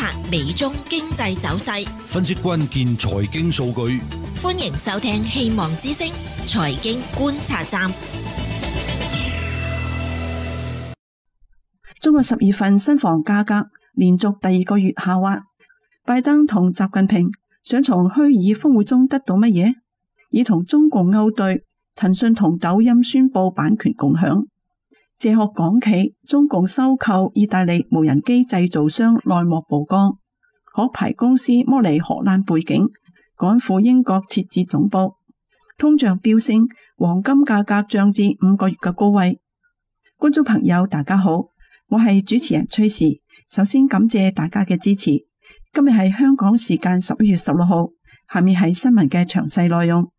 察美中經濟走勢， 分析關鍵財經數據。 歡迎收聽希望之聲財經觀察站。 中國10月份新房價格連續第2個月下滑。拜登同習近平想從虛擬峰會中得到乜嘢？以同中共勾兌。騰訊同抖音宣布版權共享。謝學港企中共收購意大利無人機製造商內莫曝光。殼牌公司剝離荷蘭背景，趕赴英國設置總部。通脹飆升，黃金價格漲至5個月嘅高位。觀眾朋友大家好，我係主持人崔氏，首先感謝大家嘅支持。今日係香港時間11月16號，下面係新聞嘅詳細內容。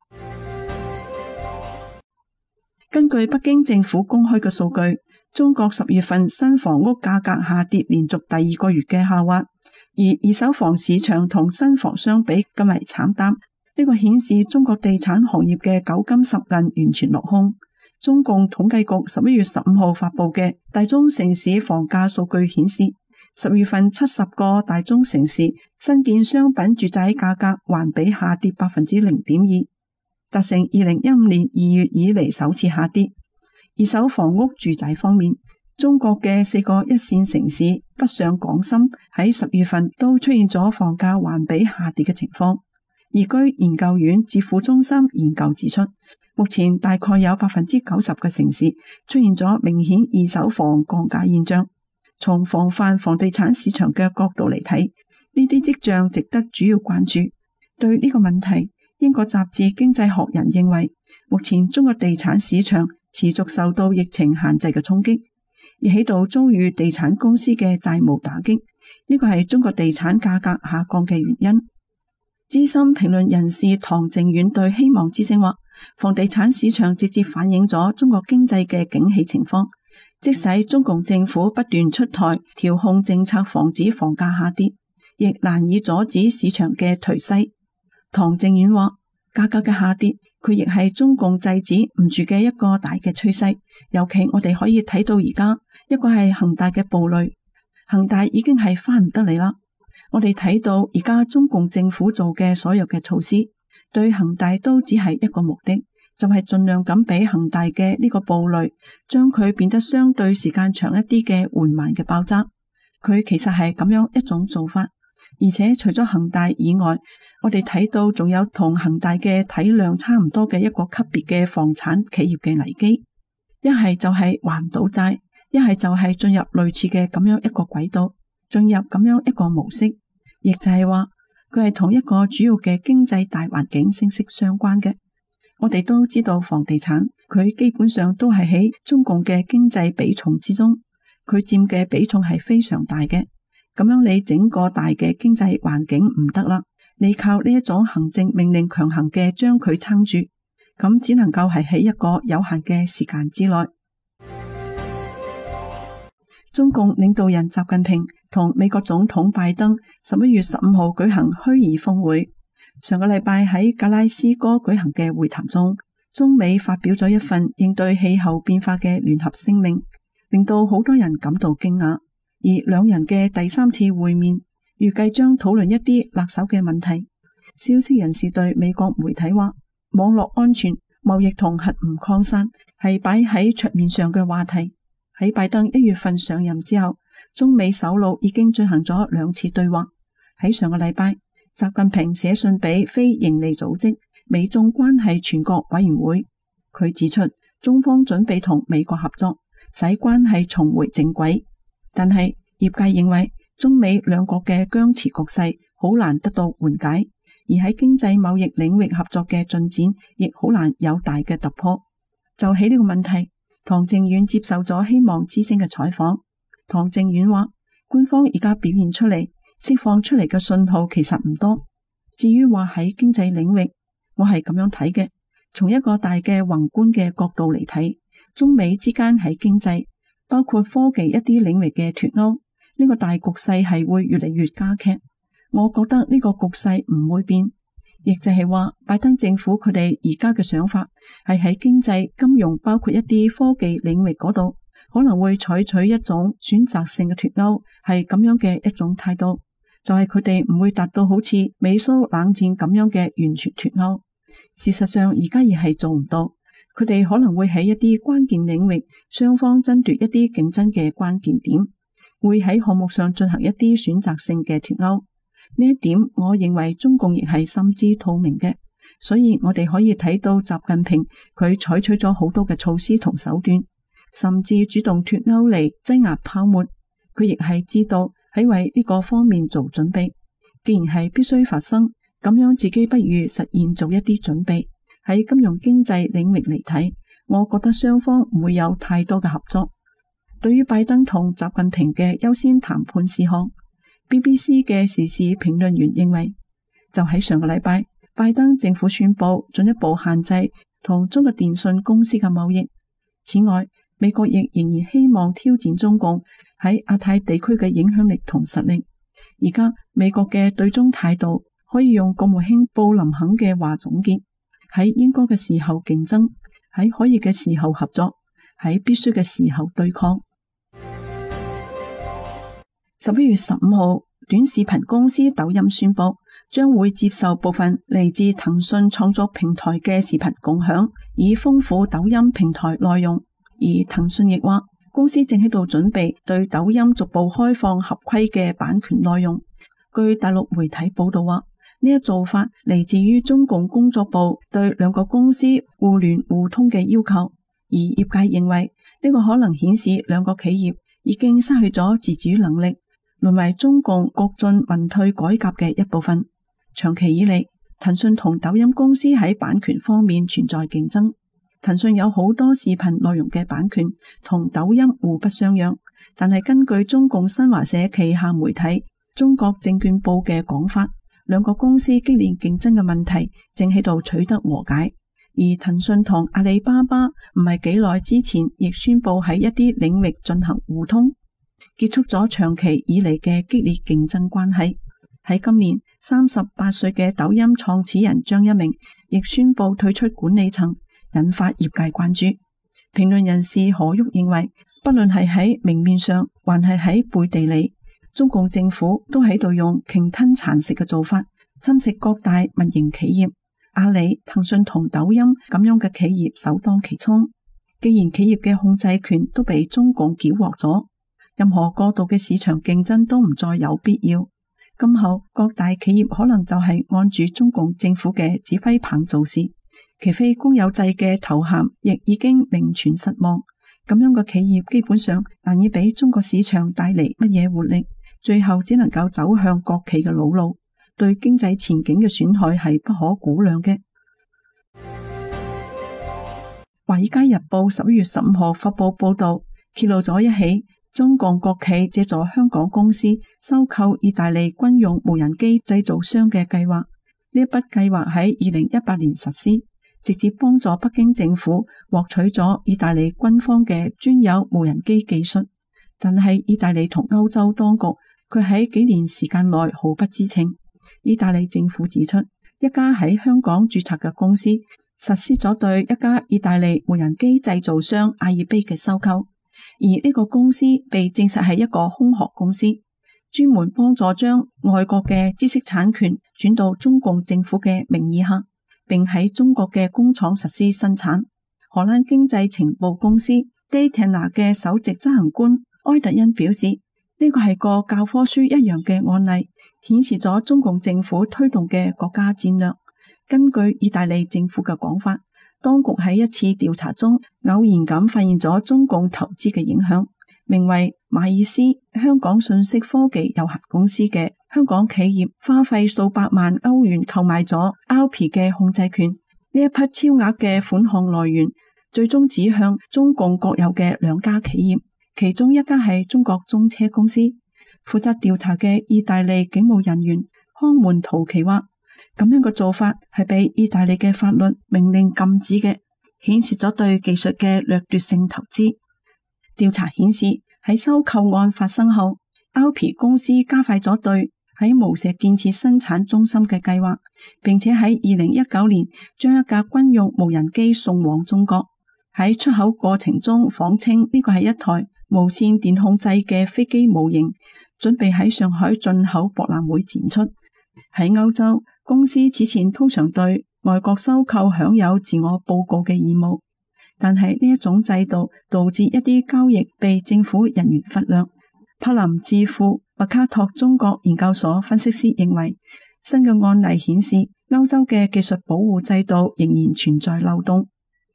根據北京政府公開嘅數據，中國10月份新房屋價格下跌連續第2個月嘅下滑，而二手房市場同新房相比更為慘淡。呢個顯示中國地產行業嘅九金十銀完全落空。中共統計局11月15號發布嘅大中城市房價數據顯示，10月份70個大中城市新建商品住宅價格環比下跌 0.2%。達成2015年2月以嚟首次下跌。二手房屋住宅方面，中國嘅4個一線城市北上廣深喺10月份都出現咗房價環比下跌嘅情況。易居研究院智庫中心研究指出，目前大概有 90% 嘅城市出現咗明顯二手房降價現象。從防範房地產市場嘅角度嚟睇，呢啲跡象值得主要關注。對呢個問題，英國雜誌《經濟學人》認為，目前中國地產市場持續受到疫情限制嘅衝擊，而喺度遭遇地產公司嘅債務打擊，呢個係中國地產價格下降嘅原因。資深評論人士唐靖遠對希望之聲話，房地產市場直接反映咗中國經濟嘅景氣情況，即使中共政府不斷出台調控政策防止房價下跌，亦難以阻止市場嘅頹勢。唐靖遠話，價格嘅下跌，佢亦係中共制止唔住嘅一個大嘅趨勢。尤其我哋可以睇到而家一個係恒大嘅暴雷，恒大已經係翻唔得嚟啦。我哋睇到而家中共政府做嘅所有嘅措施，對恒大都只係一個目的，就係盡量咁俾恒大嘅呢個暴雷，將佢變得相對時間長一啲嘅緩慢嘅爆炸。佢其實係咁樣一種做法。而且除咗恒大以外，我哋睇到仲有同恒大嘅體量差唔多嘅一個級別嘅房產企業嘅危機，一係就係還唔到債，一係就係進入類似嘅咁樣一個軌道，進入咁樣一個模式，亦就係話佢係同一個主要嘅經濟大環境息息相關嘅。我哋都知道房地產佢基本上都係喺中共嘅經濟比重之中，佢佔嘅比重係非常大嘅。咁樣你整個大嘅經濟環境唔得啦，你靠呢一種行政命令強行嘅將佢撐住，咁只能夠係喺一個有限嘅時間之內。中共領導人習近平同美國總統拜登11月15號舉行虛擬峰會。上個禮拜喺格拉斯哥舉行嘅會談中，中美發表咗一份應對氣候變化嘅聯合聲明，令到好多人感到驚訝。而兩人嘅第3次會面預計將討論一啲辣手嘅問題。消息人士對美國媒體話，網絡安全、貿易同核唔擴散係擺喺桌面上嘅話題。喺拜登1月份上任之後，中美首腦已經進行咗2次對話。喺上個禮拜，習近平寫信俾非營利組織美中關係全國委員會，佢指出中方準備同美國合作，使關係重回正軌。但係業界認為中美兩國嘅僵持局勢好難得到緩解，而喺經濟貿易領域合作嘅進展亦好難有大嘅突破。就喺呢個問題，唐靖遠接受咗希望之聲嘅採訪。唐靖遠話，官方而家表現出嚟釋放出嚟嘅信號其實唔多。至於話喺經濟領域，我係咁樣睇嘅，從一個大嘅宏觀嘅角度嚟睇，中美之間喺經濟包括科技一啲領域嘅脫鈎，呢個大局勢係會越嚟越加劇。我覺得呢個局勢唔會變，亦就係話拜登政府佢哋而家嘅想法係喺經濟、金融，包括一啲科技領域嗰度可能會採取一種選擇性嘅脫歐，係咁樣嘅一種態度，就係佢哋唔會達到好似美蘇冷戰咁樣嘅完全脫歐。事實上而家亦係做唔到，佢哋可能會喺一啲關鍵領域雙方爭奪一啲競爭嘅關鍵點，會喺項目上進行一啲選擇性嘅脫歐。呢一點我認為中共亦係心知肚明嘅，所以我哋可以睇到習近平佢採取咗好多嘅措施同手段，甚至主動脫歐嚟擠壓泡沫。佢亦係知道喺為呢個方面做準備，既然係必須發生，咁樣自己不如實現做一啲準備。喺金融經濟領域嚟睇，我覺得雙方唔會有太多嘅合作。對於拜登同習近平嘅優先談判事項，BBC 嘅時事評論員認為，就喺上個禮拜，拜登政府宣布進一步限制同中國電信公司嘅貿易。此外，美國亦仍然希望挑戰中共喺亞太地區嘅影響力同實力。而家美國嘅對中態度可以用國務卿布林肯嘅話總結：喺應該嘅時候競爭，喺可以嘅時候合作，喺必須嘅時候對抗。11月15號，短視頻公司抖音宣布將會接受部分嚟自騰訊創作平台嘅視頻共享，以豐富抖音平台內容。而騰訊亦話，公司正喺度準備對抖音逐步開放合規嘅版權內容。據大陸媒體報道話，呢一做法嚟自於中共工作部對兩個公司互聯互通嘅要求，而業界認為呢個可能顯示兩個企業已經失去咗自主能力，淪為中共國進民退改革嘅一部分。長期以嚟，騰訊同抖音公司喺版權方面存在競爭。騰訊有好多視頻內容嘅版權同抖音互不相讓，但係根據中共新華社旗下媒體中國證券報嘅講法，兩個公司激烈競爭嘅問題正喺度取得和解。而騰訊同阿里巴巴唔係幾耐之前亦宣布喺一啲領域進行互通，結束咗長期以嚟嘅激烈競爭關係。喺今年38歲嘅抖音創始人張一鳴亦宣布退出管理層，引發業界關注。評論人士何煜認為，不論係喺明面上還係喺背地裏，中共政府都喺度用鯨吞蠶食嘅做法侵蝕各大民營企業，阿里、騰訊同抖音咁樣嘅企業首當其衝。既然企業嘅控制權都被中共繳獲咗，任何過度嘅市場競爭都唔再有必要。今後各大企業可能就係按住中共政府嘅指揮棒做事，其非公有制嘅頭銜亦已經名存實亡。咁樣嘅企業基本上難以俾中國市場帶嚟乜嘢活力，最後只能夠走向國企嘅老路，對經濟前景嘅損害係不可估量嘅。華爾街日報11月15號發布報道，揭露咗一起中共國企借助香港公司收購意大利軍用無人機製造商嘅計劃。呢一筆計劃喺2018年實施，直接幫助北京政府獲取咗意大利軍方嘅專有無人機技術。但係意大利同歐洲當局佢喺幾年時間內毫不知情。意大利政府指出，一家喺香港註冊嘅公司實施咗對一家意大利無人機製造商阿爾卑嘅收購。而呢個公司被證實係一個空殼公司，專門幫助將外國嘅知識產權轉到中共政府嘅名義下，並喺中國嘅工廠實施生產。荷蘭經濟情報公司 Dataena 嘅首席執行官埃特恩表示，呢個係個教科書一樣嘅案例，顯示咗中共政府推動嘅國家戰略。根據意大利政府嘅講法，當局喺一次調查中偶然咁發現咗中共投資嘅影響。名為馬爾斯香港信息科技有限公司嘅香港企業花費數百萬歐元購買咗 Alpi 嘅控制權。呢一筆超額嘅款項來源最終指向中共國有嘅兩家企業，其中一家係中國中車公司。負責調查嘅意大利警務人員康門圖奇話，咁樣嘅做法係被意大利嘅法律明令禁止嘅，顯示咗對技術嘅掠奪性投資。調查顯示，喺收購案發生後，Alpi 公司加快咗對喺無錫建設生產中心嘅計劃，並且喺2019年將一架軍用無人機送往中國。 喺出口過程中謊稱呢個係一台無線電控制嘅飛機模型，準備喺上海進口博覽會展出。喺歐洲，公司此前通常對外國收購享有自我報告嘅義務，但係呢一種制度導致一啲交易被政府人員忽略。柏林智庫麥卡托中國研究所分析師認為，新嘅案例顯示歐洲嘅技術保護制度仍然存在漏洞。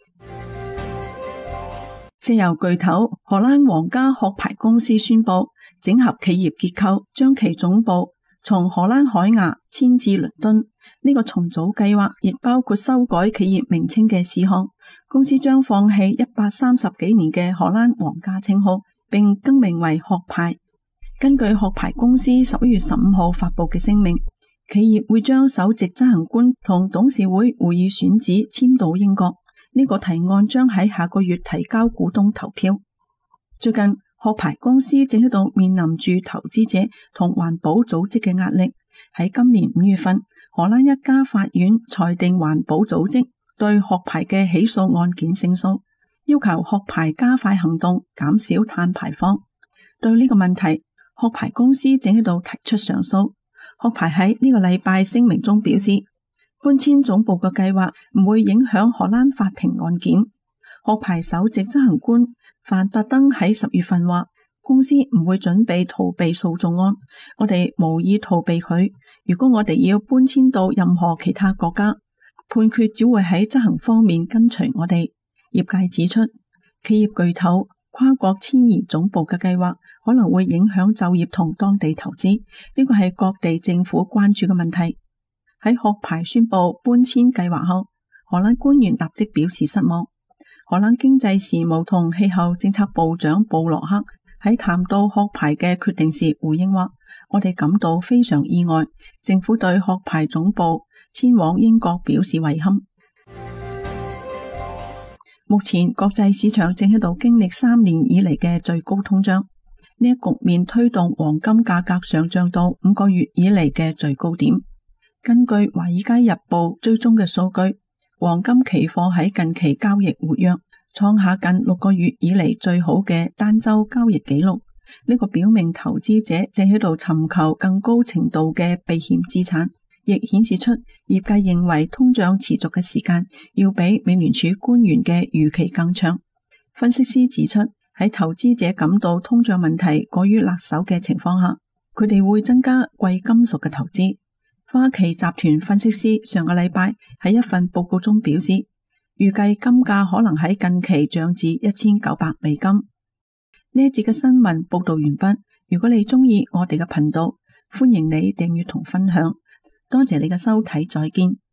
石油巨頭荷蘭皇家殼牌公司宣布整合企業結構，將其總部從荷蘭海牙遷至倫敦。呢個重組計劃亦包括修改企業名稱嘅事項。公司將放棄130幾年嘅荷蘭皇家稱號，並更名為殼牌。根據殼牌公司11月15號發佈嘅聲明，企業會將首席執行官同董事會會議選址遷到英國。呢個提案將喺下個月提交股東投票。最近，殼牌公司正喺度面臨住投資者同環保組織嘅壓力。喺今年5月份，荷蘭一家法院裁定環保組織對殼牌嘅起訴案件勝訴，要求殼牌加快行動，減少碳排放。對呢個問題，殼牌公司正喺度提出上訴。殼牌喺呢個禮拜聲明中表示，搬遷總部嘅計劃唔會影響荷蘭法庭案件。殼牌首席執行官范伯登喺10月份話，公司唔會準備逃避訴訟案，我哋無意逃避佢。如果我哋要搬遷到任何其他國家，判決只會喺執行方面跟隨我哋。業界指出，企業巨頭跨國遷移總部嘅計劃可能會影響就業同當地投資，呢個係各地政府關注嘅問題。喺殼牌宣布搬遷計劃後，荷蘭官員立即表示失望。荷蘭經濟事務同氣候政策部長布洛克喺談到殼牌嘅決定時回應話，我哋感到非常意外，政府對殼牌總部遷往英國表示遺憾。目前國際市場正喺度經歷3年以嚟嘅最高通脹，呢一局面推動黃金價格上漲到5個月以嚟嘅最高點。根據華爾街日報追蹤嘅數據，黃金期貨喺近期交易活躍，創下近6個月以嚟最好嘅單周交易紀錄。呢個表明投資者正喺度尋求更高程度嘅避險資產，亦顯示出業界認為通脹持續嘅時間要比美聯儲官員嘅預期更長。分析師指出，喺投資者感到通脹問題過於辣手嘅情況下，佢哋會增加貴金屬嘅投資。花旗集團分析師上個禮拜喺一份報告中表示，預計金價可能喺近期漲至1900美金。呢一節嘅新聞報道完畢。如果你鍾意我哋嘅頻道，歡迎你訂閱同分享。多謝你嘅收睇，再見。